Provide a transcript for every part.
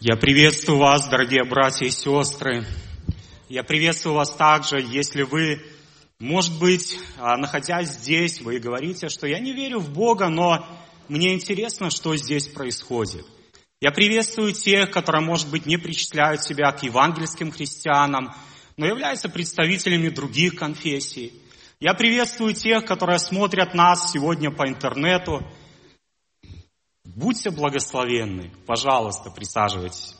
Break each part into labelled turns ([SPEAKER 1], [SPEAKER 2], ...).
[SPEAKER 1] Я приветствую вас, дорогие братья и сестры. Я приветствую вас также, если вы, может быть, находясь здесь, вы говорите, что я не верю в Бога, но мне интересно, что здесь происходит. Я приветствую тех, которые, может быть, не причисляют себя к евангельским христианам, но являются представителями других конфессий. Я приветствую тех, которые смотрят нас сегодня по интернету. Будьте благословенны. Пожалуйста, присаживайтесь.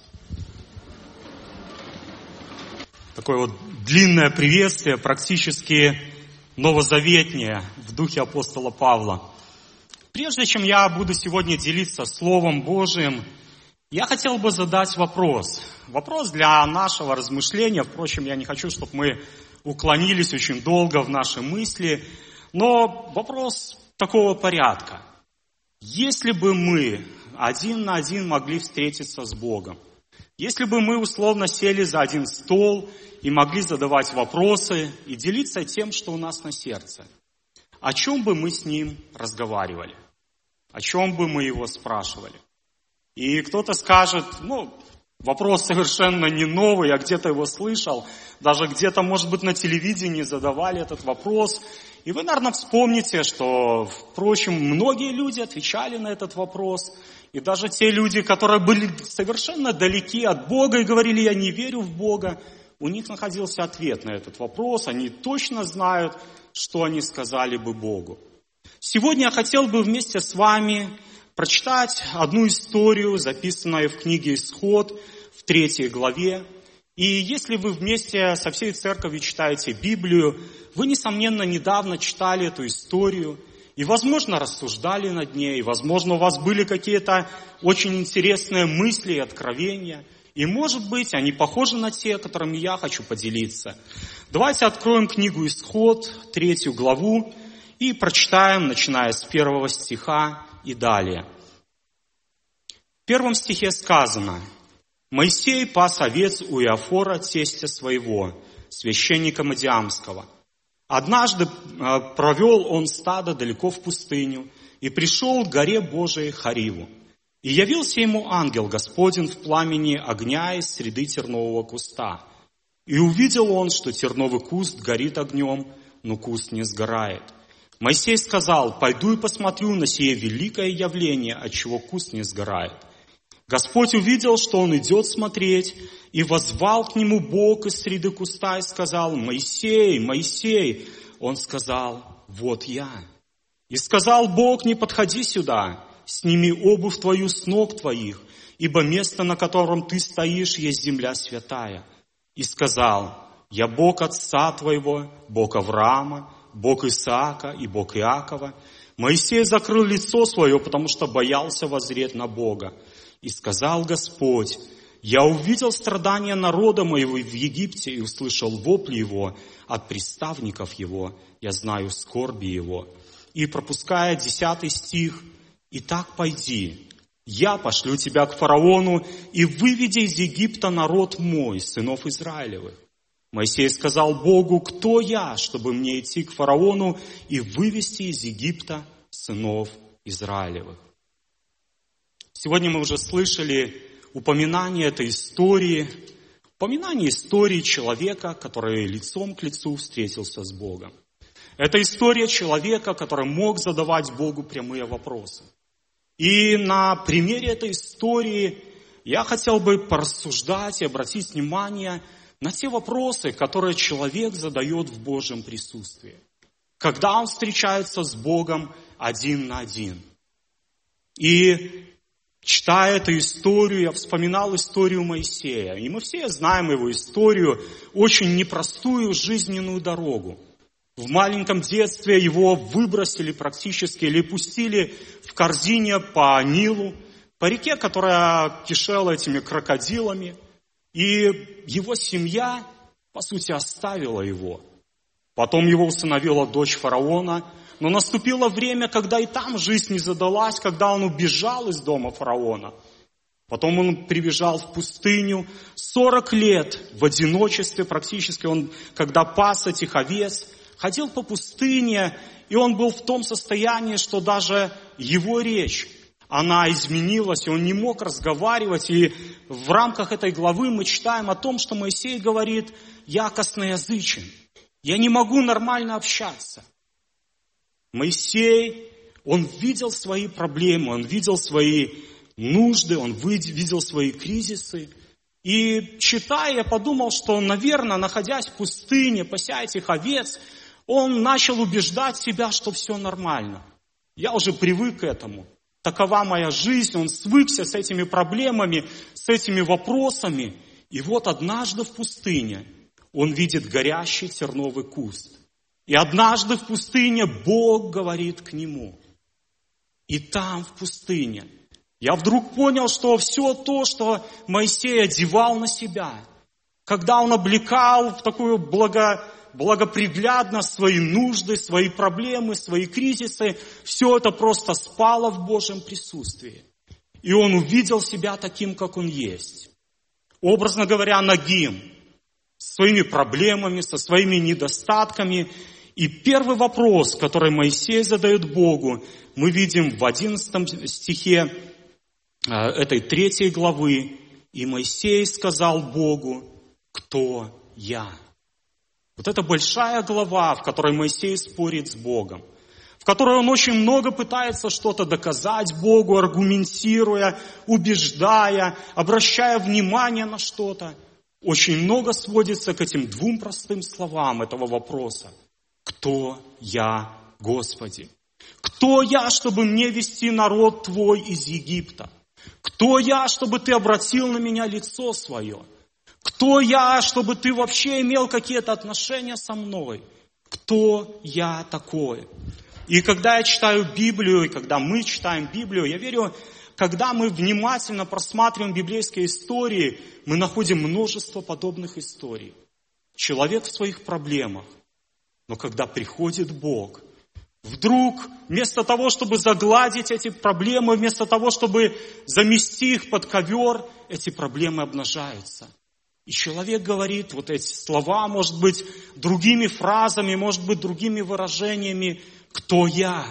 [SPEAKER 1] Такое вот длинное приветствие, практически новозаветнее, в духе апостола Павла. Прежде чем я буду сегодня делиться Словом Божиим, я хотел бы задать вопрос. Вопрос для нашего размышления. Впрочем, я не хочу, чтобы мы уклонились очень долго в наши мысли. Но вопрос такого порядка. Если бы мы один на один могли встретиться с Богом, если бы мы условно сели за один стол и могли задавать вопросы и делиться тем, что у нас на сердце, о чем бы мы с Ним разговаривали? О чем бы мы Его спрашивали? И кто-то скажет, вопрос совершенно не новый, я где-то его слышал, даже где-то, может быть, на телевидении задавали этот вопрос. И вы, наверное, вспомните, что, впрочем, многие люди отвечали на этот вопрос. И даже те люди, которые были совершенно далеки от Бога и говорили, я не верю в Бога, у них находился ответ на этот вопрос. Они точно знают, что они сказали бы Богу. Сегодня я хотел бы вместе с вами прочитать одну историю, записанную в книге «Исход» в 3 главе. И если вы вместе со всей церковью читаете Библию, вы, несомненно, недавно читали эту историю и, возможно, рассуждали над ней, и, возможно, у вас были какие-то очень интересные мысли и откровения. И, может быть, они похожи на те, которыми я хочу поделиться. Давайте откроем книгу «Исход», 3 главу, и прочитаем, начиная с 1 стиха и далее. В 1 стихе сказано: «Моисей пас овец у Иофора, тестя своего, священника Мадиамского. Однажды провел он стадо далеко в пустыню и пришел к горе Божией Хариву. И явился ему ангел Господень в пламени огня из среды тернового куста. И увидел он, что терновый куст горит огнем, но куст не сгорает. Моисей сказал: пойду и посмотрю на сие великое явление, отчего куст не сгорает. Господь увидел, что он идет смотреть, и воззвал к нему Бог из среды куста и сказал: Моисей, Моисей. Он сказал: вот я. И сказал Бог: не подходи сюда, сними обувь твою с ног твоих, ибо место, на котором ты стоишь, есть земля святая. И сказал: я Бог отца твоего, Бог Авраама, Бог Исаака и Бог Иакова. Моисей закрыл лицо свое, потому что боялся воззреть на Бога. И сказал Господь: я увидел страдания народа моего в Египте и услышал вопли его от приставников его, я знаю скорби его. И пропуская 10 стих: итак, пойди, я пошлю тебя к фараону и выведи из Египта народ мой, сынов Израилевых. Моисей сказал Богу: кто я, чтобы мне идти к фараону и вывести из Египта сынов Израилевых? Сегодня мы уже слышали упоминание этой истории, упоминание истории человека, который лицом к лицу встретился с Богом. Это история человека, который мог задавать Богу прямые вопросы. И на примере этой истории я хотел бы порассуждать и обратить внимание на те вопросы, которые человек задает в Божьем присутствии, когда он встречается с Богом один на один. И читая эту историю, я вспоминал историю Моисея. И мы все знаем его историю, очень непростую жизненную дорогу. В маленьком детстве его выбросили практически или пустили в корзине по Нилу, по реке, которая кишела этими крокодилами. И его семья, по сути, оставила его. Потом его усыновила дочь фараона. Но наступило время, когда и там жизнь не задалась, когда он убежал из дома фараона. Потом он прибежал в пустыню. 40 лет в одиночестве практически он, когда пас этих овец, ходил по пустыне, и он был в том состоянии, что даже его речь, она изменилась, и он не мог разговаривать. И в рамках этой главы мы читаем о том, что Моисей говорит: я косноязычен, я не могу нормально общаться. Моисей, он видел свои проблемы, он видел свои нужды, он видел свои кризисы. И читая, я подумал, что, наверное, находясь в пустыне, пася этих овец, он начал убеждать себя, что все нормально. Я уже привык к этому. Такова моя жизнь, он свыкся с этими проблемами, с этими вопросами. И вот однажды в пустыне он видит горящий терновый куст. И однажды в пустыне Бог говорит к нему. И там, в пустыне, я вдруг понял, что все то, что Моисей одевал на себя, когда он облекал в такую благоприглядность свои нужды, свои проблемы, свои кризисы, все это просто спало в Божьем присутствии. И он увидел себя таким, как он есть. Образно говоря, нагим, с своими проблемами, со своими недостатками. И первый вопрос, который Моисей задает Богу, мы видим в 11 стихе этой 3 главы. И Моисей сказал Богу: кто я? Вот это большая глава, в которой Моисей спорит с Богом, в которой он очень много пытается что-то доказать Богу, аргументируя, убеждая, обращая внимание на что-то. Очень много сводится к этим 2 простым словам этого вопроса. Кто я, Господи? Кто я, чтобы мне вести народ Твой из Египта? Кто я, чтобы Ты обратил на меня лицо свое? Кто я, чтобы Ты вообще имел какие-то отношения со мной? Кто я такой? И когда я читаю Библию, и когда мы читаем Библию, я верю, когда мы внимательно просматриваем библейские истории, мы находим множество подобных историй. Человек в своих проблемах, но когда приходит Бог, вдруг вместо того, чтобы загладить эти проблемы, вместо того, чтобы замести их под ковер, эти проблемы обнажаются. И человек говорит вот эти слова, может быть, другими фразами, может быть, другими выражениями. Кто я?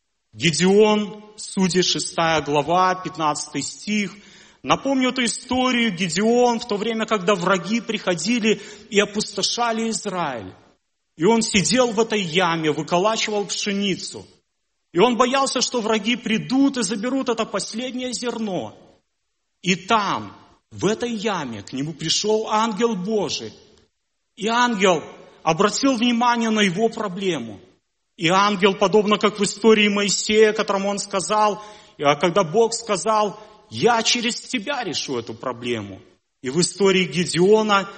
[SPEAKER 1] Гедеон, Судьи 6 глава, 15 стих. Напомню эту историю. Гедеон в то время, когда враги приходили и опустошали Израиль. И он сидел в этой яме, выколачивал пшеницу. И он боялся, что враги придут и заберут это последнее зерно. И там, в этой яме, к нему пришел ангел Божий. И ангел обратил внимание на его проблему. И ангел, подобно как в истории Моисея, которому он сказал, когда Бог сказал: я через тебя решу эту проблему. И в истории Гедеона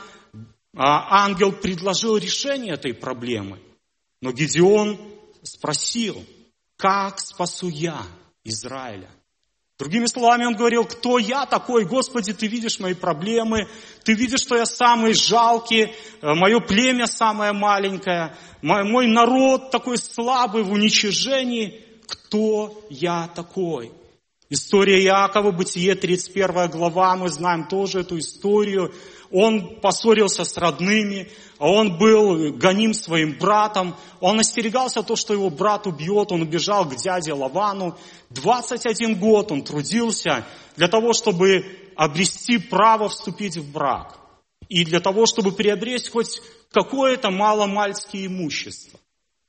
[SPEAKER 1] ангел предложил решение этой проблемы. Но Гедеон спросил: как спасу я Израиля? Другими словами, он говорил: кто я такой? Господи, Ты видишь мои проблемы, Ты видишь, что я самый жалкий, мое племя самое маленькое, мой народ такой слабый, в уничижении. Кто я такой? История Иакова, Бытие, 31 глава, мы знаем тоже эту историю. Он поссорился с родными, он был гоним своим братом, он остерегался того, что его брат убьет, он убежал к дяде Лавану. 21 год он трудился для того, чтобы обрести право вступить в брак. И для того, чтобы приобрести хоть какое-то маломальское имущество.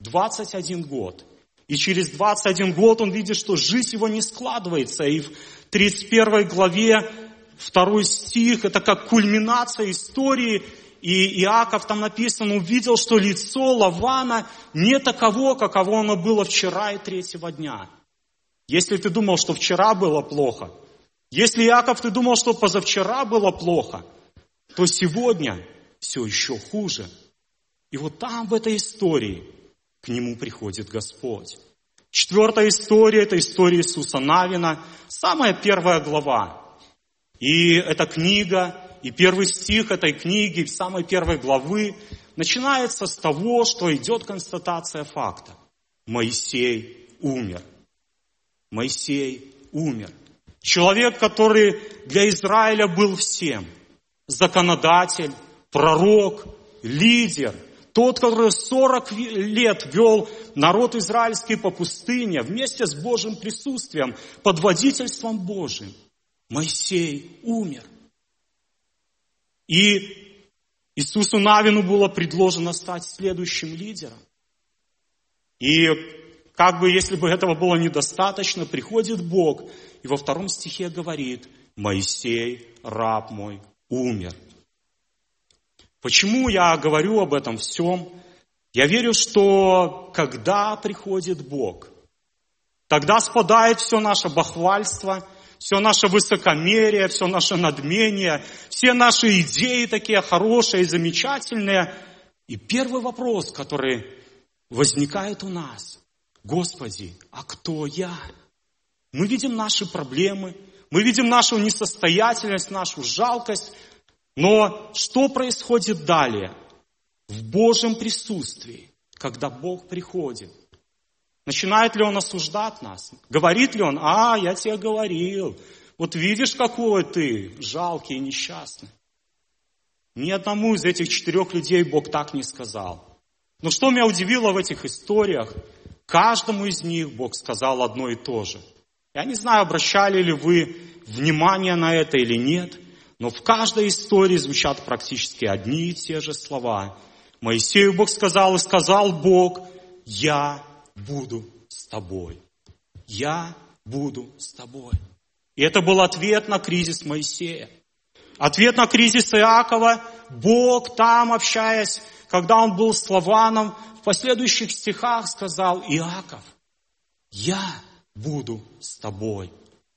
[SPEAKER 1] 21 год. И через 21 год он видит, что жизнь его не складывается. И в 31 главе 2 стих, это как кульминация истории. И Иаков, там написано, увидел, что лицо Лавана не таково, каково оно было вчера и 3-го дня. Если ты думал, что вчера было плохо, если, Иаков, ты думал, что позавчера было плохо, то сегодня все еще хуже. И вот там, в этой истории, к нему приходит Господь. 4-я история, это история Иисуса Навина, самая 1 глава. И эта книга, и 1 стих этой книги, самой 1 главы, начинается с того, что идет констатация факта. Моисей умер. Моисей умер. Человек, который для Израиля был всем. Законодатель, пророк, лидер, Тот, который 40 лет вел народ израильский по пустыне вместе с Божьим присутствием, под водительством Божьим. Моисей умер. И Иисусу Навину было предложено стать следующим лидером. И как бы, если бы этого было недостаточно, приходит Бог и во 2 стихе говорит: «Моисей, раб мой, умер». Почему я говорю об этом всем? Я верю, что когда приходит Бог, тогда спадает все наше бахвальство, все наше высокомерие, все наше надмение, все наши идеи такие хорошие и замечательные. И первый вопрос, который возникает у нас: Господи, а кто я? Мы видим наши проблемы, мы видим нашу несостоятельность, нашу жалкость. Но что происходит далее? В Божьем присутствии, когда Бог приходит, начинает ли Он осуждать нас? Говорит ли Он: я тебе говорил, вот видишь, какой ты жалкий и несчастный? Ни одному из этих 4 людей Бог так не сказал. Но что меня удивило в этих историях, каждому из них Бог сказал одно и то же. Я не знаю, обращали ли вы внимание на это или нет, но в каждой истории звучат практически одни и те же слова. Моисею Бог сказал, и сказал Бог: «Я буду с тобой». «Я буду с тобой». И это был ответ на кризис Моисея. Ответ на кризис Иакова. Бог там, общаясь, когда он был с Лаваном, в последующих стихах сказал: «Иаков, я буду с тобой».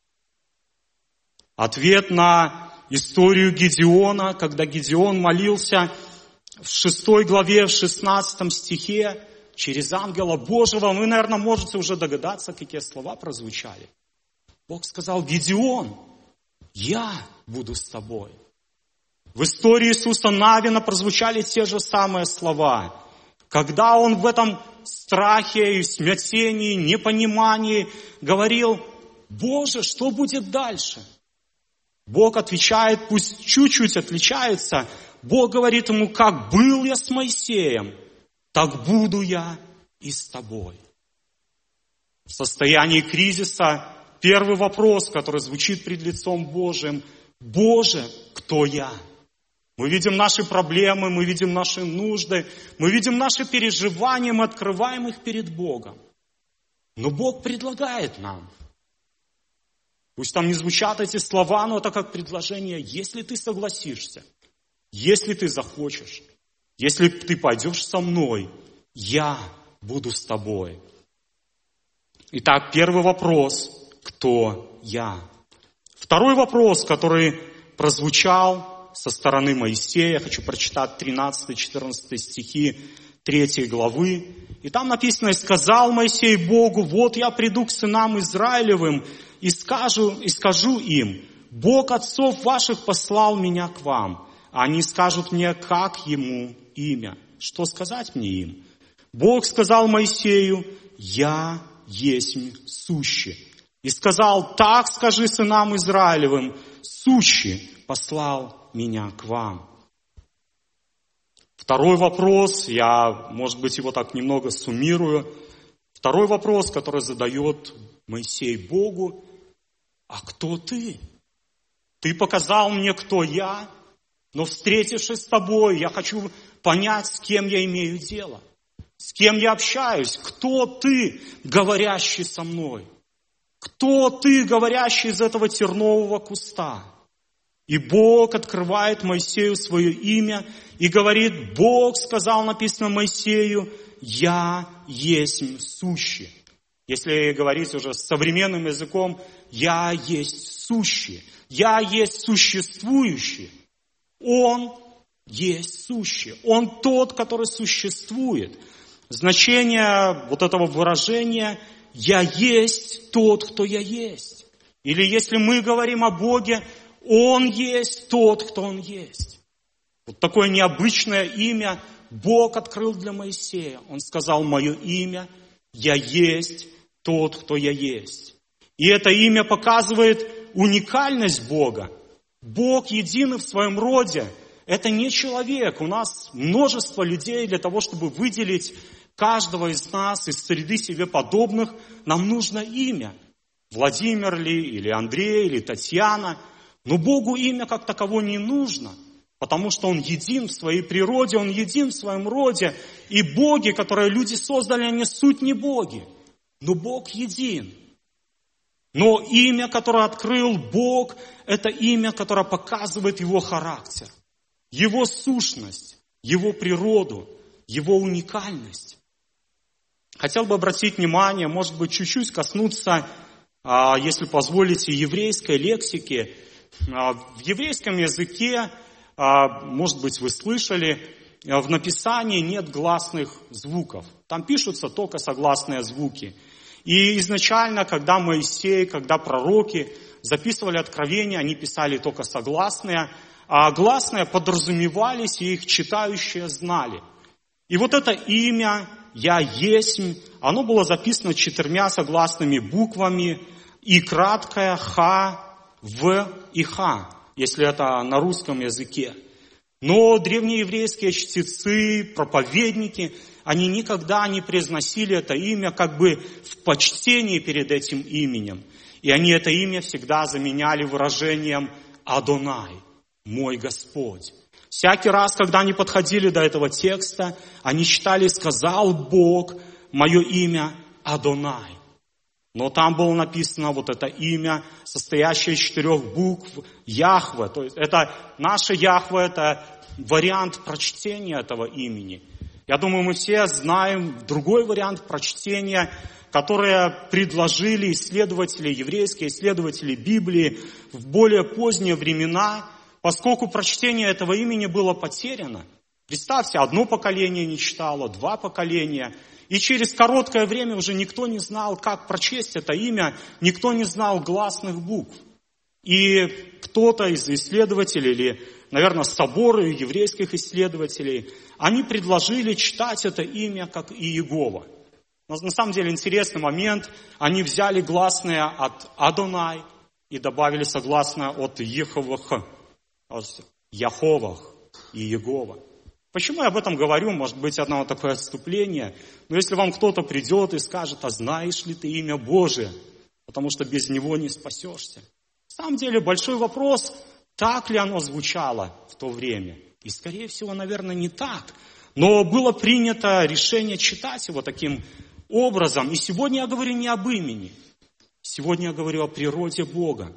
[SPEAKER 1] Ответ на историю Гедеона, когда Гедеон молился в 6 главе, в 16 стихе, через ангела Божьего. Вы, наверное, можете уже догадаться, какие слова прозвучали. Бог сказал: «Гедеон, я буду с тобой». В истории Иисуса Навина прозвучали те же самые слова. Когда он в этом страхе и смятении, непонимании говорил: «Боже, что будет дальше?» Бог отвечает, пусть чуть-чуть отличается. Бог говорит ему: «Как был я с Моисеем, так буду я и с тобой». В состоянии кризиса первый вопрос, который звучит пред лицом Божьим: «Боже, кто я?» Мы видим наши проблемы, мы видим наши нужды, мы видим наши переживания, мы открываем их перед Богом. Но Бог предлагает нам. Пусть там не звучат эти слова, но это как предложение: если ты согласишься, если ты захочешь, если ты пойдешь со мной, я буду с тобой. Итак, первый вопрос: кто я? Второй вопрос, который прозвучал со стороны Моисея, хочу прочитать 13-14 стихи 3 главы. И там написано: «И сказал Моисей Богу: вот я приду к сынам Израилевым, и скажу им: Бог отцов ваших послал меня к вам. А они скажут мне, как ему имя». Что сказать мне им? Бог сказал Моисею: «Я есмь сущий». И сказал: так скажи сынам Израилевым: сущий послал меня к вам. Второй вопрос, я, может быть, его так немного суммирую. Второй вопрос, который задает Моисей Богу: а кто ты? Ты показал мне, кто я, но, встретившись с тобой, я хочу понять, с кем я имею дело, с кем я общаюсь. Кто ты, говорящий со мной? Кто ты, говорящий из этого тернового куста? И Бог открывает Моисею свое имя и говорит: Бог сказал, написано Моисею: «Я есмь сущий». Если говорить уже современным языком, «Я есть сущий», «Я есть существующий». Он есть сущий. Он тот, который существует. Значение вот этого выражения «Я есть тот, кто я есть». Или если мы говорим о Боге, Он есть тот, кто Он есть. Вот такое необычное имя Бог открыл для Моисея. Он сказал: «Мое имя, я есть тот, кто я есть». И это имя показывает уникальность Бога. Бог единый в своем роде. это не человек. У нас множество людей для того, чтобы выделить каждого из нас из среды себе подобных, нам нужно имя. Владимир ли, или Андрей, или Татьяна. Но Богу имя как таково не нужно, потому что Он един в своей природе, Он един в своем роде. И боги, которые люди создали, они суть не боги, но Бог един. Но имя, которое открыл Бог, это имя, которое показывает Его характер, Его сущность, Его природу, Его уникальность. Хотел бы обратить внимание, может быть, чуть-чуть коснуться, если позволите, еврейской лексики. В еврейском языке, может быть, вы слышали, в написании нет гласных звуков. Там пишутся только согласные звуки. И изначально, когда Моисей, когда пророки записывали откровения, они писали только согласные, а гласные подразумевались, и их читающие знали. И вот это имя «Я есмь», оно было записано 4 согласными буквами, и краткое «Х», «В» и «Х», если это на русском языке. Но древнееврейские чтецы, проповедники, они никогда не произносили это имя как бы в почтении перед этим именем. И они это имя всегда заменяли выражением «Адонай», «Мой Господь». Всякий раз, когда они подходили до этого текста, они читали «Сказал Бог, мое имя Адонай». Но там было написано вот это имя, состоящее из 4 букв Яхве. То есть это наше Яхве, это вариант прочтения этого имени. Я думаю, мы все знаем другой вариант прочтения, который предложили исследователи, еврейские исследователи Библии в более поздние времена, поскольку прочтение этого имени было потеряно. Представьте, 1 поколение не читало, 2 поколения. И через короткое время уже никто не знал, как прочесть это имя, никто не знал гласных букв. И кто-то из исследователей, или, наверное, соборы еврейских исследователей, они предложили читать это имя как Иегова. Но на самом деле интересный момент, они взяли гласные от Адонай и добавили согласное от Еховах, Яховах и Иегова. Почему я об этом говорю? Может быть, одно такое отступление. Но если вам кто-то придет и скажет, а знаешь ли ты имя Божие? Потому что без него не спасешься. На самом деле большой вопрос, так ли оно звучало в то время. И, скорее всего, наверное, не так. Но было принято решение читать его таким образом. И сегодня я говорю не об имени. Сегодня я говорю о природе Бога.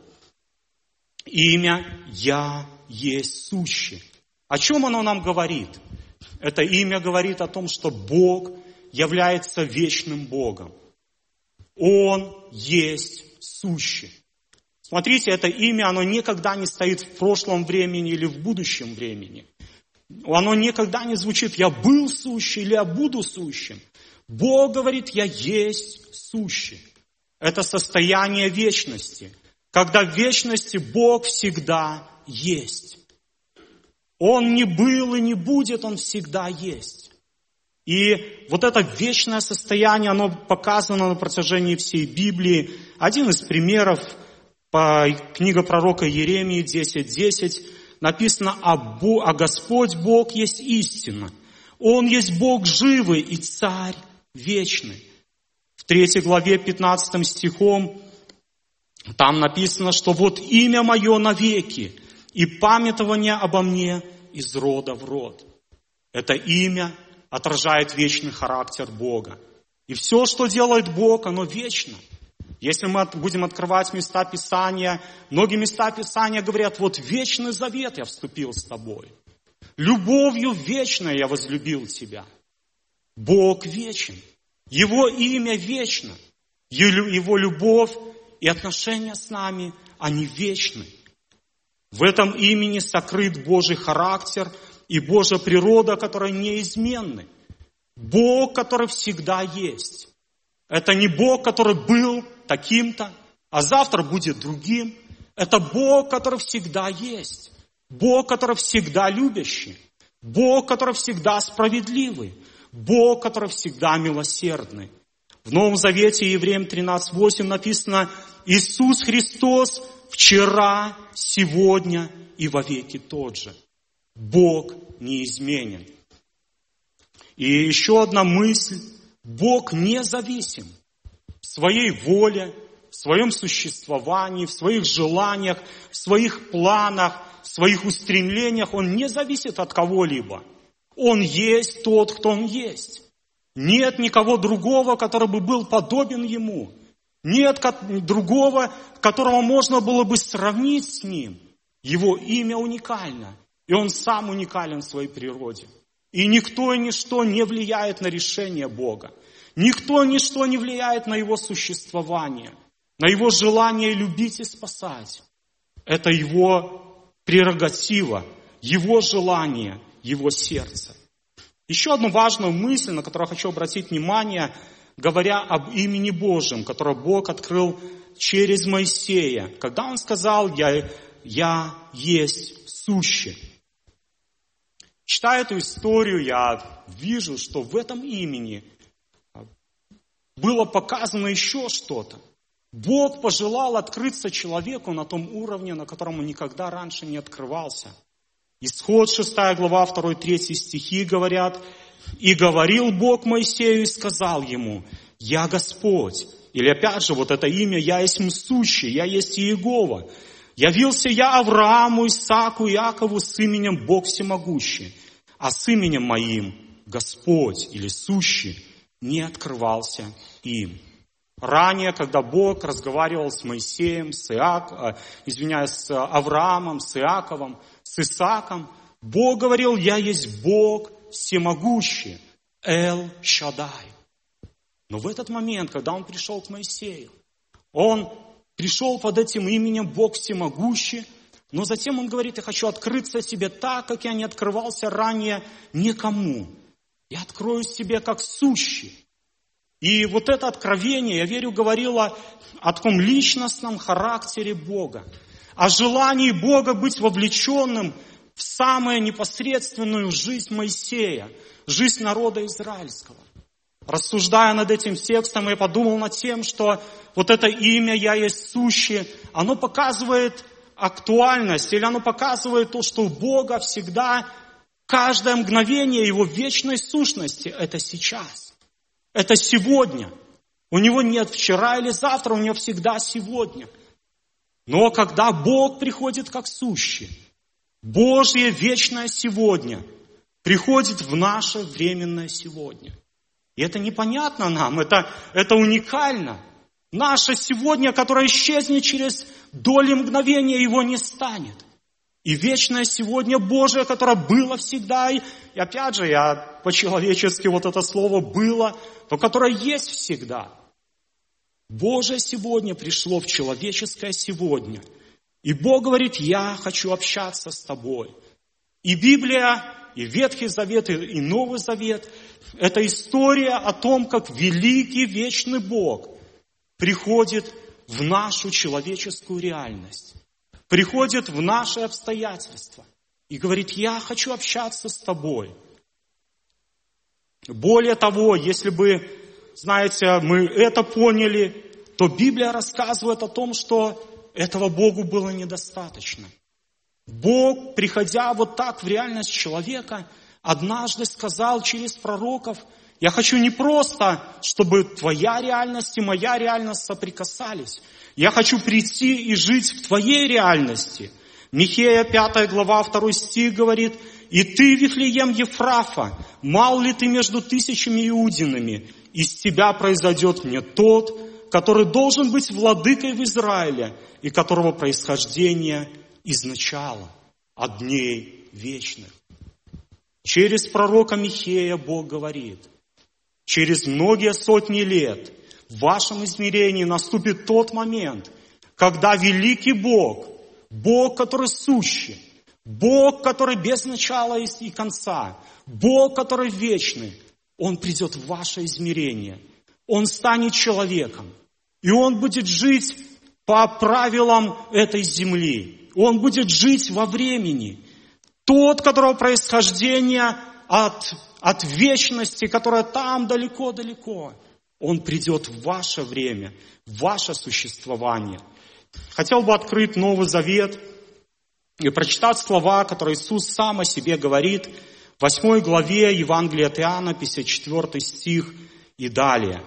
[SPEAKER 1] Имя «Я есть сущий». О чем оно нам говорит? Это имя говорит о том, что Бог является вечным Богом. Он есть сущий. Смотрите, это имя, оно никогда не стоит в прошлом времени или в будущем времени. Оно никогда не звучит «я был сущий» или «я буду сущим». Бог говорит «я есть сущий». Это состояние вечности. Когда в вечности Бог всегда есть. Он не был и не будет, Он всегда есть. И вот это вечное состояние, оно показано на протяжении всей Библии. Один из примеров, книга пророка Иеремии 10:10, написано, а Господь Бог есть истина. Он есть Бог живый и Царь вечный. В 3 главе 15 стихом там написано, что вот имя мое навеки, и памятование обо мне из рода в род. Это имя отражает вечный характер Бога. И все, что делает Бог, оно вечно. Если мы будем открывать места Писания, многие места Писания говорят, вот вечный завет я вступил с тобой. Любовью вечной я возлюбил тебя. Бог вечен. Его имя вечно. Его любовь и отношения с нами, они вечны. В этом имени сокрыт Божий характер и Божья природа, которая неизменны. Бог, который всегда есть. Это не Бог, который был таким-то, а завтра будет другим. Это Бог, который всегда есть. Бог, который всегда любящий. Бог, который всегда справедливый. Бог, который всегда милосердный. В Новом Завете, Евреям 13:8 написано, Иисус Христос вчера, сегодня и вовеки тот же. Бог неизменен. И еще одна мысль. Бог независим в своей воле, в своем существовании, в своих желаниях, в своих планах, в своих устремлениях. Он не зависит от кого-либо. Он есть тот, кто Он есть. Нет никого другого, который бы был подобен Ему. Нет другого, которого можно было бы сравнить с Ним. Его имя уникально, и Он сам уникален в своей природе. И никто и ничто не влияет на решение Бога. Никто и ничто не влияет на Его существование, на Его желание любить и спасать. Это Его прерогатива, Его желание, Его сердце. Еще одну важную мысль, на которую я хочу обратить внимание, говоря об имени Божьем, которое Бог открыл через Моисея, когда Он сказал: «Я есть сущий». Читая эту историю, я вижу, что в этом имени было показано еще что-то. Бог пожелал открыться человеку на том уровне, на котором он никогда раньше не открывался. Исход 6 глава 2-3 стихи говорят: «И говорил Бог Моисею и сказал ему: Я Господь». Или опять же, вот это имя: «Я есть сущий, я есть Иегова. Явился я Аврааму, Исааку, Иакову с именем Бог всемогущий, а с именем моим Господь» или «Сущий» не открывался им. Ранее, когда Бог разговаривал с Моисеем, с Авраамом, с Иаковом, с Исааком, Бог говорил: «Я есть Бог всемогущий, Эл Шадай». Но в этот момент, когда Он пришел к Моисею, Он пришел под этим именем Бог всемогущий, но затем Он говорит: «Я хочу открыться себе так, как я не открывался ранее никому. Я открою себе как сущий». И вот это откровение, я верю, говорило о таком личностном характере Бога, о желании Бога быть вовлеченным в самую непосредственную жизнь Моисея, жизнь народа израильского. Рассуждая над этим текстом, я подумал над тем, что вот это имя «Я есть сущий», оно показывает актуальность, или оно показывает то, что у Бога всегда каждое мгновение Его вечной сущности – это сейчас. Это сегодня. У Него нет вчера или завтра, у Него всегда сегодня. Но когда Бог приходит как сущий, Божье вечное сегодня приходит в наше временное сегодня. И это непонятно нам, это уникально. Наше сегодня, которое исчезнет через доли мгновения, его не станет. И вечное сегодня Божие, которое было всегда, и опять же, я по-человечески вот это слово «было», то которое есть всегда. Божие сегодня пришло в человеческое сегодня. И Бог говорит: «Я хочу общаться с тобой». И Библия, и Ветхий Завет, и Новый Завет – это история о том, как великий вечный Бог приходит в нашу человеческую реальность, приходит в наши обстоятельства и говорит: «Я хочу общаться с тобой». Более того, если бы, знаете, мы это поняли, то Библия рассказывает о том, что этого Богу было недостаточно. Бог, приходя вот так в реальность человека, однажды сказал через пророков: «Я хочу не просто, чтобы твоя реальность и моя реальность соприкасались. Я хочу прийти и жить в твоей реальности». Михея 5 глава 2 стих говорит: «И ты, Вифлеем Ефрафа, мал ли ты между тысячами иудинами? Из тебя произойдет мне тот, который должен быть владыкой в Израиле, и которого происхождение из начала, от дней вечных». Через пророка Михея Бог говорит: через многие сотни лет в вашем измерении наступит тот момент, когда великий Бог, Бог, который сущий, Бог, который без начала и конца, Бог, который вечный, Он придет в ваше измерение, Он станет человеком, и Он будет жить по правилам этой земли, Он будет жить во времени. Тот, которого происхождение от вечности, которая там далеко-далеко, Он придет в ваше время, в ваше существование. Хотел бы открыть Новый Завет и прочитать слова, которые Иисус сам о себе говорит в 8 главе Евангелия от Иоанна, 54 стих и далее.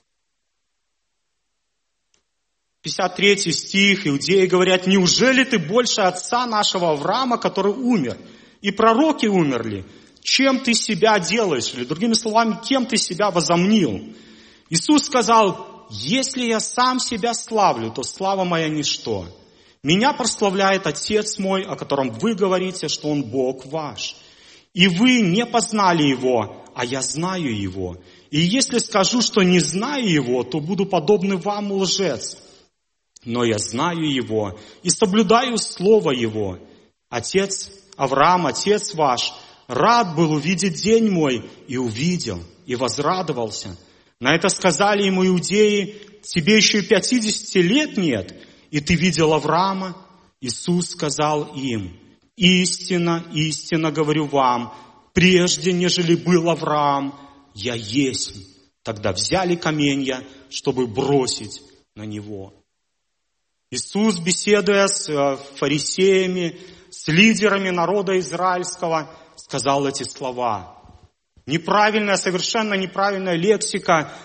[SPEAKER 1] 53 стих, иудеи говорят: «Неужели ты больше отца нашего Авраама, который умер, и пророки умерли? Чем ты себя делаешь?» Или другими словами, кем ты себя возомнил? Иисус сказал: «Если я сам себя славлю, то слава моя ничто. Меня прославляет Отец мой, о котором вы говорите, что Он Бог ваш. И вы не познали Его, а я знаю Его. И если скажу, что не знаю Его, то буду подобный вам, лжец. Но я знаю Его и соблюдаю Слово Его. Отец Авраам, Отец ваш, рад был увидеть день мой, и увидел, и возрадовался». На это сказали ему иудеи: «Тебе еще и 50 лет нет, и ты видел Авраама?» Иисус сказал им: «Истинно, истинно говорю вам, прежде нежели был Авраам, я есть». Тогда взяли каменья, чтобы бросить на него. Иисус, беседуя с фарисеями, с лидерами народа израильского, сказал эти слова. Неправильная, совершенно неправильная лексика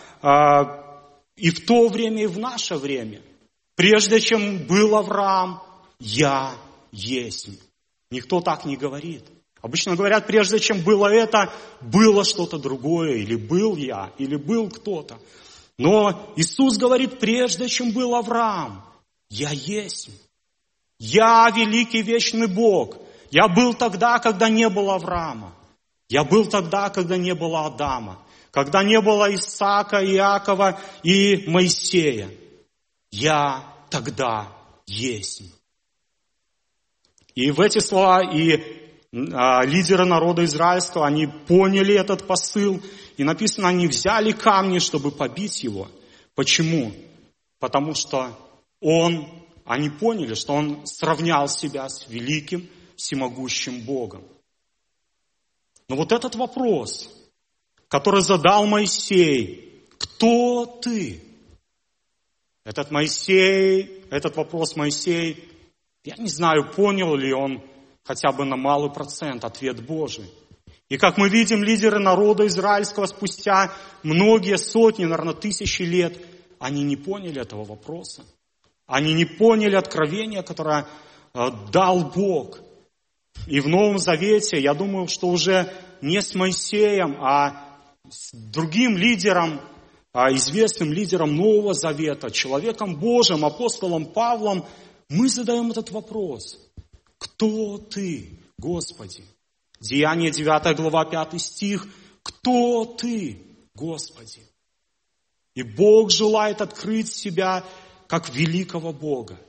[SPEAKER 1] и в то время, и в наше время. Прежде чем был Авраам, я есть. Никто так не говорит. Обычно говорят, прежде чем было это, было что-то другое, или был я, или был кто-то. Но Иисус говорит, прежде чем был Авраам, я есть. Я великий вечный Бог. Я был тогда, когда не было Авраама. Я был тогда, когда не было Адама. Когда не было Исаака, Иакова и Моисея. Я тогда есть. И в эти слова и лидеры народа израильского, они поняли этот посыл. И написано, они взяли камни, чтобы побить его. Почему? Потому что они поняли, что он сравнял себя с великим, всемогущим Богом. Но вот этот вопрос, который задал Моисей: кто ты? Этот вопрос Моисей, я не знаю, понял ли он хотя бы на малый процент ответ Божий. И как мы видим, лидеры народа израильского спустя многие сотни, наверное, тысячи лет, они не поняли этого вопроса. Они не поняли откровения, которое дал Бог. И в Новом Завете, я думаю, что уже не с Моисеем, а с другим лидером, известным лидером Нового Завета, человеком Божьим, апостолом Павлом, мы задаем этот вопрос. Кто ты, Господи? Деяние 9 глава 5 стих. Кто ты, Господи? И Бог желает открыть себя как великого Бога.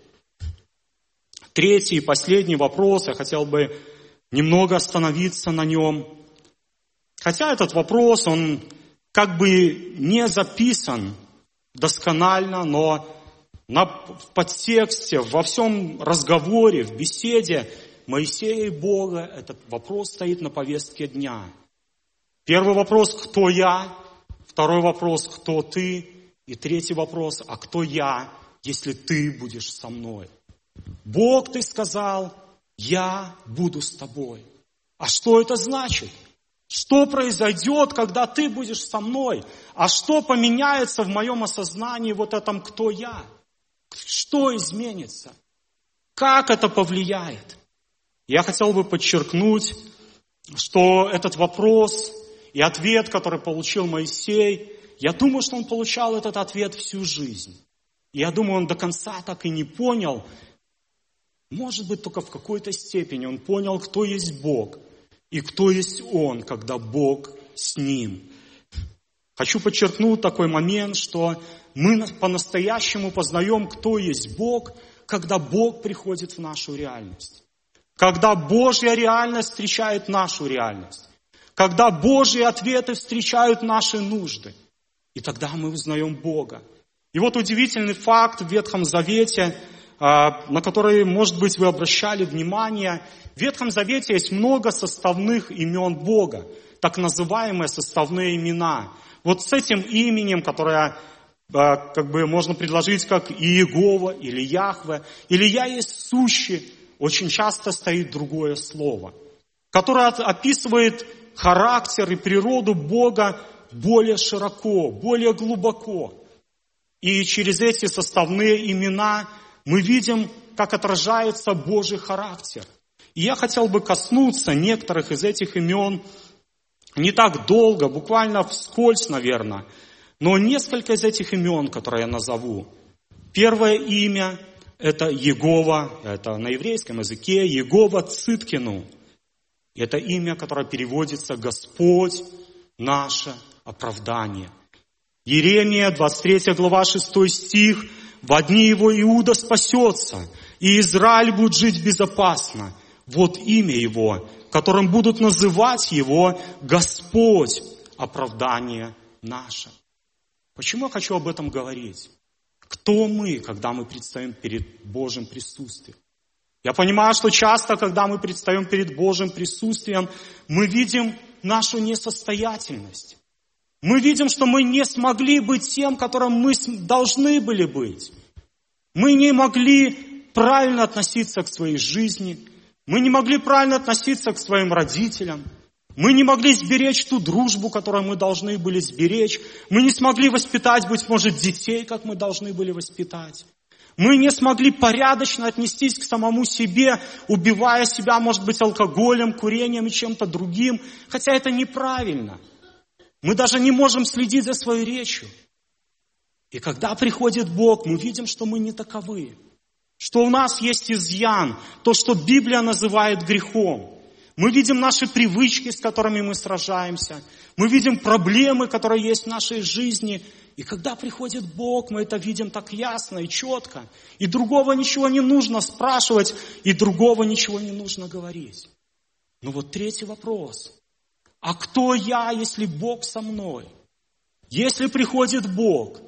[SPEAKER 1] Третий и последний вопрос, я хотел бы немного остановиться на нем. Хотя этот вопрос, он как бы не записан досконально, но в подтексте, во всем разговоре, в беседе Моисея и Бога этот вопрос стоит на повестке дня. Первый вопрос: кто я? Второй вопрос: кто ты? И третий вопрос: а кто я, если ты будешь со мной? Бог, ты сказал, я буду с тобой. А что это значит? Что произойдет, когда ты будешь со мной? А что поменяется в моем осознании вот этом, кто я? Что изменится? Как это повлияет? Я хотел бы подчеркнуть, что этот вопрос и ответ, который получил Моисей, я думаю, что он получал этот ответ всю жизнь. И я думаю, он до конца так и не понял. Может быть, только в какой-то степени он понял, кто есть Бог и кто есть Он, когда Бог с ним. Хочу подчеркнуть такой момент, что мы по-настоящему познаем, кто есть Бог, когда Бог приходит в нашу реальность. Когда Божья реальность встречает нашу реальность. Когда Божьи ответы встречают наши нужды. И тогда мы узнаем Бога. И вот удивительный факт в Ветхом Завете, на который, может быть, вы обращали внимание. В Ветхом Завете есть много составных имен Бога, так называемые составные имена. Вот с этим именем, которое можно предложить как Иегова или Яхве, или «Я есть сущий», очень часто стоит другое слово, которое описывает характер и природу Бога более широко, более глубоко. И через эти составные имена мы видим, как отражается Божий характер. И я хотел бы коснуться некоторых из этих имен не так долго, буквально вскользь, наверное, но несколько из этих имен, которые я назову. Первое имя – это Егова, это на еврейском языке Егова Циткину. Это имя, которое переводится «Господь наше оправдание». Иеремия, 23 глава, 6 стих. «Во дни его Иуда спасется, и Израиль будет жить безопасно. Вот имя его, которым будут называть его Господь оправдание наше». Почему я хочу об этом говорить? Кто мы, когда мы предстаем перед Божьим присутствием? Я понимаю, что часто, когда мы предстаем перед Божьим присутствием, мы видим нашу несостоятельность. Мы видим, что мы не смогли быть тем, которым мы должны были быть. Мы не могли правильно относиться к своей жизни. Мы не могли правильно относиться к своим родителям. Мы не могли сберечь ту дружбу, которую мы должны были сберечь. Мы не смогли воспитать, быть может, детей, как мы должны были воспитать. Мы не смогли порядочно отнестись к самому себе, убивая себя, может быть, алкоголем, курением и чем-то другим. Хотя это неправильно. Мы даже не можем следить за своей речью. И когда приходит Бог, мы видим, что мы не таковы. Что у нас есть изъян, то, что Библия называет грехом. Мы видим наши привычки, с которыми мы сражаемся. Мы видим проблемы, которые есть в нашей жизни. И когда приходит Бог, мы это видим так ясно и четко. И другого ничего не нужно спрашивать, и другого ничего не нужно говорить. Но вот третий вопрос. А кто я, если Бог со мной? Если приходит Бог,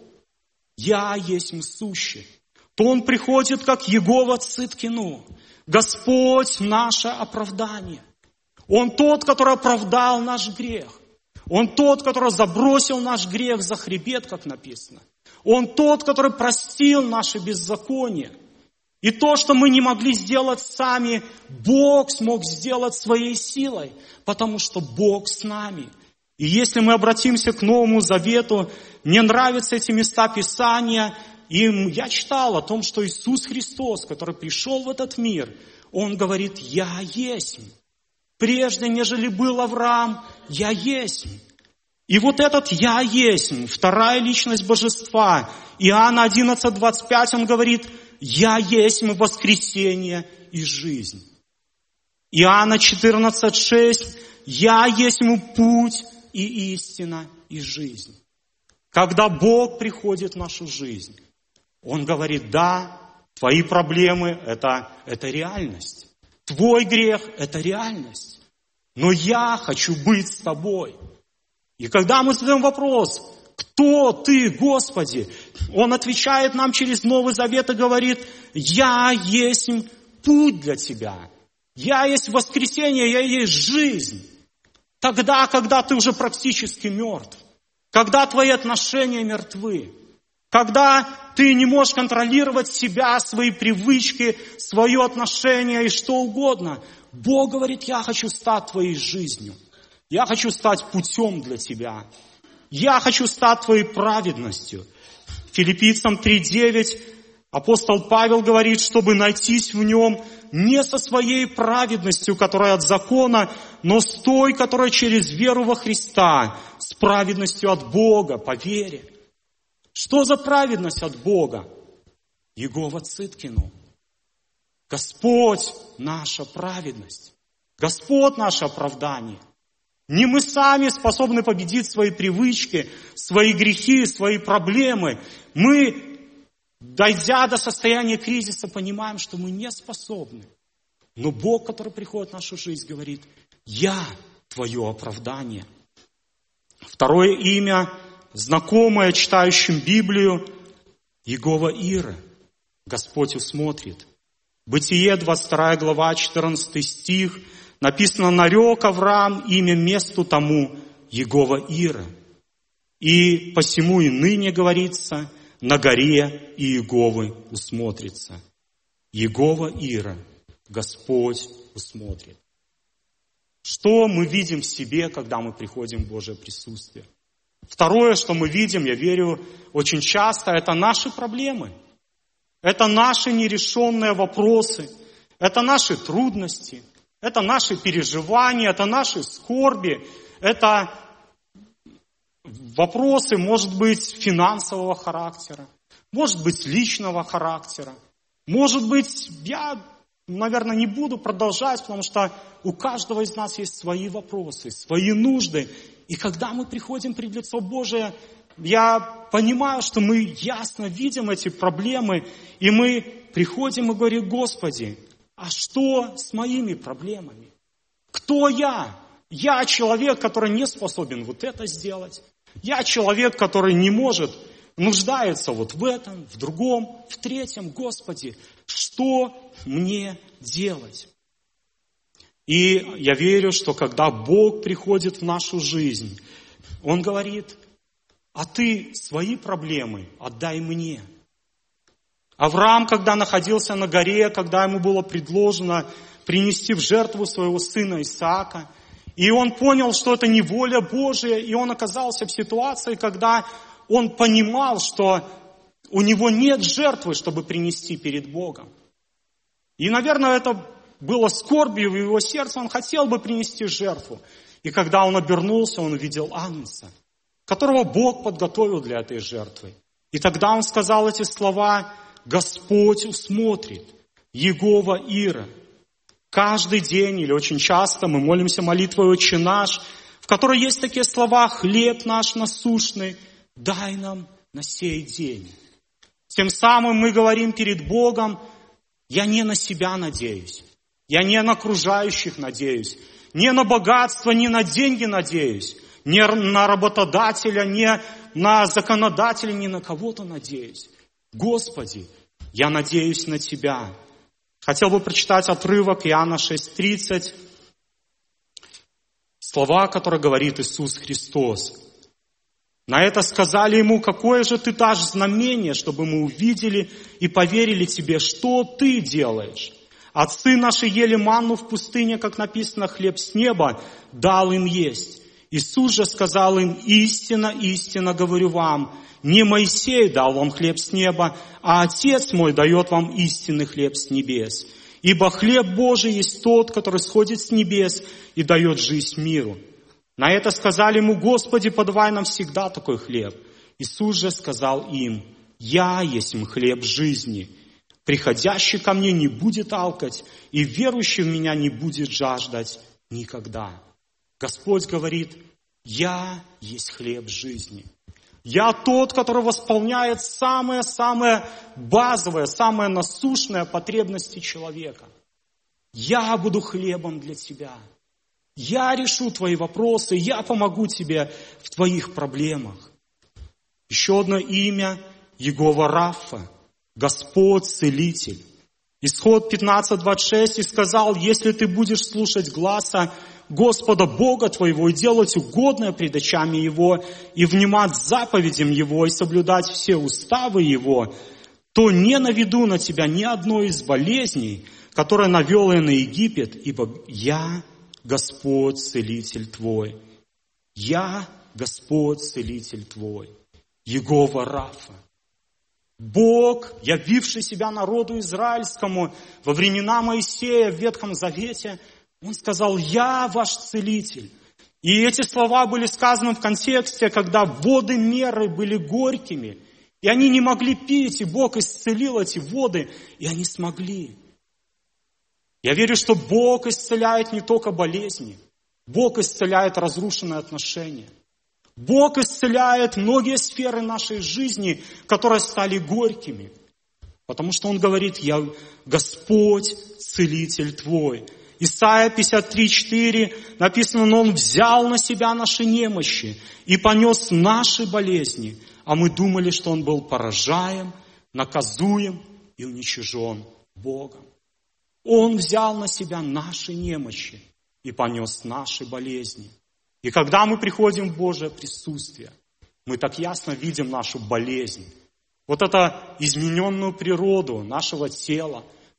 [SPEAKER 1] я есть сущий, то Он приходит, как Егова Циткину, Господь наше оправдание. Он тот, который оправдал наш грех. Он тот, который забросил наш грех за хребет, как написано. Он тот, который простил наши беззакония. И то, что мы не могли сделать сами, Бог смог сделать своей силой, потому что Бог с нами. И если мы обратимся к Новому Завету, мне нравятся эти места Писания, и я читал о том, что Иисус Христос, который пришел в этот мир, Он говорит: «Я есть». Прежде, нежели был Авраам, «Я есть». И вот этот «Я есть», вторая личность Божества, Иоанна 11:25, он говорит: «Я есть воскресение и жизнь». Иоанна 14:6, «Я есть путь и истина и жизнь». Когда Бог приходит в нашу жизнь, Он говорит: да, твои проблемы – это реальность. Твой грех – это реальность. Но я хочу быть с тобой. И когда мы задаем вопрос: кто ты, Господи? Он отвечает нам через Новый Завет и говорит: я есть путь для тебя. Я есть воскресение, я есть жизнь. Тогда, когда ты уже практически мертв. Когда твои отношения мертвы. Когда ты не можешь контролировать себя, свои привычки, свое отношение и что угодно. Бог говорит: я хочу стать твоей жизнью. Я хочу стать путем для тебя. Я хочу стать твоей праведностью. Филиппийцам 3:9 апостол Павел говорит, чтобы найтись в нем не со своей праведностью, которая от закона, но с той, которая через веру во Христа, с праведностью от Бога, по вере. Что за праведность от Бога? Егова Циткину. Господь наша праведность. Господь наше оправдание. Не мы сами способны победить свои привычки, свои грехи, свои проблемы. Мы, дойдя до состояния кризиса, понимаем, что мы не способны. Но Бог, который приходит в нашу жизнь, говорит: я твое оправдание. Второе имя, знакомое читающим Библию, Егова Ира. Господь усмотрит. Бытие, 22 глава, 14 стих. Написано: нарек Авраам имя месту тому Егова Ира. И посему и ныне говорится: на горе Иеговы усмотрится. Егова Ира, Господь усмотрит. Что мы видим в себе, когда мы приходим в Божие присутствие? Второе, что мы видим, я верю, очень часто, это наши проблемы. Это наши нерешенные вопросы. Это наши трудности. Это наши переживания. Это наши скорби. Это вопросы, может быть, финансового характера. Может быть, личного характера. Может быть, я, наверное, не буду продолжать, потому что у каждого из нас есть свои вопросы, свои нужды. И когда мы приходим пред лицо Божие, я понимаю, что мы ясно видим эти проблемы, и мы приходим и говорим: Господи, а что с моими проблемами? Кто я? Я человек, который не способен вот это сделать. Я человек, который не может, нуждается вот в этом, в другом, в третьем. Господи, что мне делать? И я верю, что когда Бог приходит в нашу жизнь, Он говорит: а ты свои проблемы отдай мне. Авраам, когда находился на горе, когда ему было предложено принести в жертву своего сына Исаака, и он понял, что это не воля Божия, и он оказался в ситуации, когда он понимал, что у него нет жертвы, чтобы принести перед Богом. И, наверное, это было скорбью в его сердце, он хотел бы принести жертву. И когда он обернулся, он увидел Агнца, которого Бог подготовил для этой жертвы. И тогда он сказал эти слова: Господь усмотрит, Егова Ира. Каждый день или очень часто мы молимся молитвой «Отче наш», в которой есть такие слова: «Хлеб наш насущный, дай нам на сей день». Тем самым мы говорим перед Богом: я не на себя надеюсь, я не на окружающих надеюсь, не на богатство, не на деньги надеюсь, не на работодателя, не на законодателя, не на кого-то надеюсь. Господи, я надеюсь на Тебя. Хотел бы прочитать отрывок Иоанна 6:30, слова, которые говорит Иисус Христос. На это сказали ему: какое же ты дашь знамение, чтобы мы увидели и поверили тебе, что ты делаешь? Отцы наши ели манну в пустыне, как написано, хлеб с неба дал им есть. Иисус же сказал им: истинно, истинно говорю вам, не Моисей дал вам хлеб с неба, а Отец мой дает вам истинный хлеб с небес. Ибо хлеб Божий есть тот, который сходит с небес и дает жизнь миру. На это сказали ему: Господи, подавай нам всегда такой хлеб. Иисус же сказал им: я есть хлеб жизни. Приходящий ко мне не будет алкать, и верующий в меня не будет жаждать никогда. Господь говорит: я есть хлеб жизни. Я тот, который восполняет самые-самые базовые, самые насущные потребности человека. Я буду хлебом для тебя. Я решу твои вопросы, я помогу тебе в твоих проблемах. Еще одно имя — Егова Рафа, Господь Целитель. Исход 15:26: и сказал: если ты будешь слушать гласа Господа Бога твоего и делать угодное пред очами Его, и внимать заповедям Его, и соблюдать все уставы Его, то не наведу на тебя ни одной из болезней, которые навел я на Египет, ибо я Господь Целитель твой. Я Господь Целитель твой. Егова Рафа. Бог, явивший себя народу израильскому во времена Моисея в Ветхом Завете, Он сказал: я ваш целитель. И эти слова были сказаны в контексте, когда воды меры были горькими, и они не могли пить, и Бог исцелил эти воды, и они смогли. Я верю, что Бог исцеляет не только болезни, Бог исцеляет разрушенные отношения. Бог исцеляет многие сферы нашей жизни, которые стали горькими. Потому что Он говорит: я Господь, Целитель твой. Исайя 53:4 написано: но Он взял на себя наши немощи и понес наши болезни, а мы думали, что Он был поражаем, наказуем и уничижен Богом. Он взял на себя наши немощи и понес наши болезни. И когда мы приходим в Божие присутствие, мы так ясно видим нашу болезнь. Вот эту измененную природу нашего тела,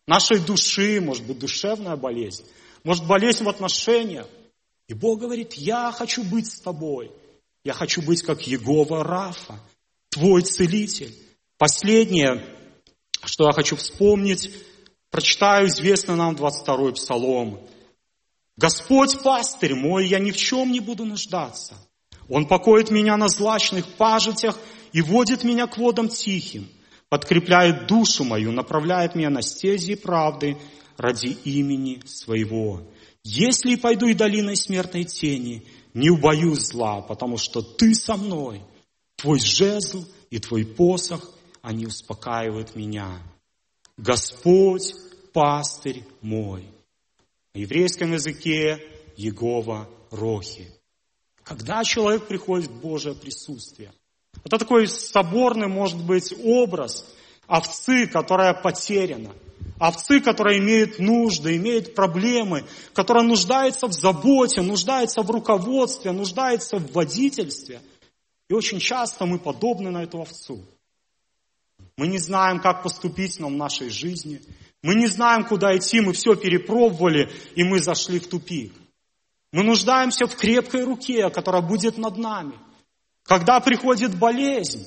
[SPEAKER 1] нашей души, может быть, душевная болезнь, может, болезнь в отношениях. И Бог говорит, я хочу быть с тобой. Я хочу быть как Йегова Рафа, твой целитель. Последнее, что я хочу вспомнить, прочитаю известный нам 22-й Псалом. «Господь пастырь мой, я ни в чем не буду нуждаться. Он покоит меня на злачных пажитях и водит меня к водам тихим, подкрепляет душу мою, направляет меня на стези правды ради имени своего. Если пойду и долиной смертной тени, не убоюсь зла, потому что ты со мной. Твой жезл и твой посох, они успокаивают меня. Господь, пастырь мой». На еврейском языке Йегова Рохи. Когда человек приходит в Божие присутствие, это такой соборный, может быть, образ овцы, которая потеряна. Овцы, которая имеет нужды, имеет проблемы, которая нуждается в заботе, нуждается в руководстве, нуждается в водительстве. И очень часто мы подобны на эту овцу. Мы не знаем, как поступить нам в нашей жизни. Мы не знаем, куда идти, мы все перепробовали, и мы зашли в тупик. Мы нуждаемся в крепкой руке, которая будет над нами. Когда приходит болезнь,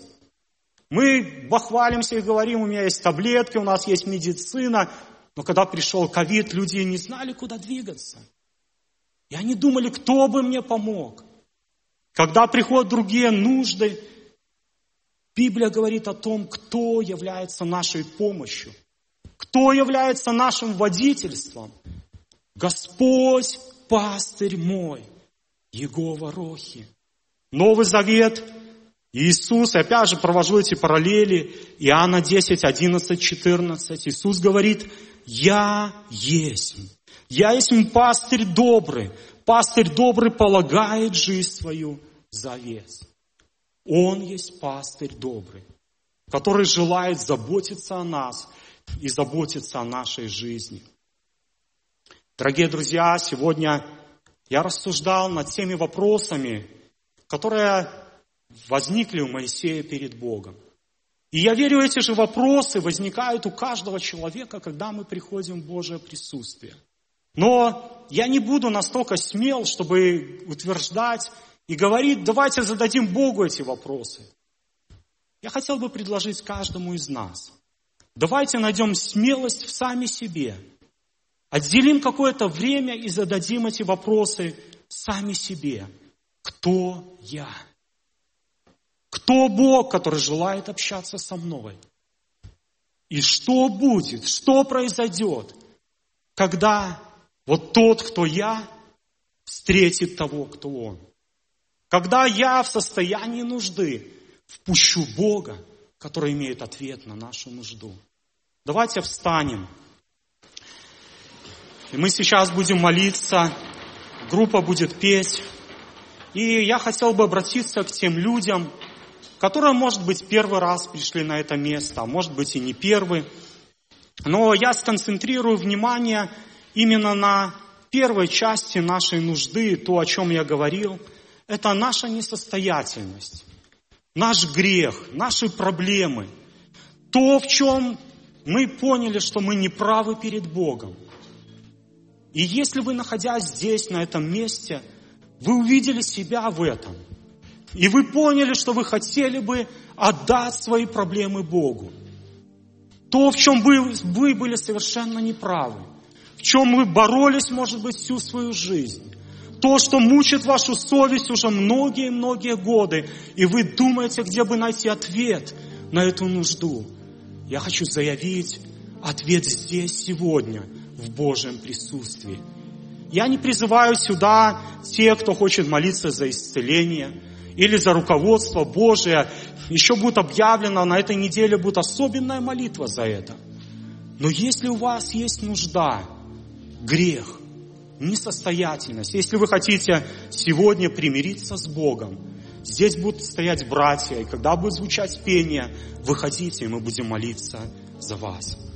[SPEAKER 1] мы бахвалимся и говорим, у меня есть таблетки, у нас есть медицина. Но когда пришел ковид, люди не знали, куда двигаться. И они думали, кто бы мне помог. Когда приходят другие нужды, Библия говорит о том, кто является нашей помощью. Кто является нашим водительством? Господь, пастырь мой, Йегова Рохи. Новый Завет, Иисус, опять же провожу эти параллели, Иоанна 10, 11, 14. Иисус говорит, я есть пастырь добрый полагает жизнь свою за овец. Он есть пастырь добрый, который желает заботиться о нас и заботиться о нашей жизни. Дорогие друзья, сегодня я рассуждал над теми вопросами, которые возникли у Моисея перед Богом. И я верю, эти же вопросы возникают у каждого человека, когда мы приходим в Божие присутствие. Но я не буду настолько смел, чтобы утверждать и говорить, давайте зададим Богу эти вопросы. Я хотел бы предложить каждому из нас. Давайте найдем смелость в сами себе. Отделим какое-то время и зададим эти вопросы сами себе. Кто я? Кто Бог, который желает общаться со мной? И что будет, что произойдет, когда вот тот, кто я, встретит того, кто Он? Когда я в состоянии нужды впущу Бога, который имеет ответ на нашу нужду. Давайте встанем. И мы сейчас будем молиться, группа будет петь. И я хотел бы обратиться к тем людям, которые, может быть, первый раз пришли на это место, а может быть и не первый. Но я сконцентрирую внимание именно на первой части нашей нужды, то, о чем я говорил. Это наша несостоятельность, наш грех, наши проблемы. То, в чем мы поняли, что мы не правы перед Богом. И если вы, находясь здесь, на этом месте, вы увидели себя в этом, и вы поняли, что вы хотели бы отдать свои проблемы Богу, то, в чем вы были совершенно неправы, в чем вы боролись, может быть, всю свою жизнь, то, что мучит вашу совесть уже многие-многие годы, и вы думаете, где бы найти ответ на эту нужду. Я хочу заявить ответ здесь, сегодня, в Божьем присутствии. Я не призываю сюда тех, кто хочет молиться за исцеление или за руководство Божие. Еще будет объявлено, на этой неделе будет особенная молитва за это. Но если у вас есть нужда, грех, несостоятельность, если вы хотите сегодня примириться с Богом, здесь будут стоять братья, и когда будет звучать пение, выходите, и мы будем молиться за вас.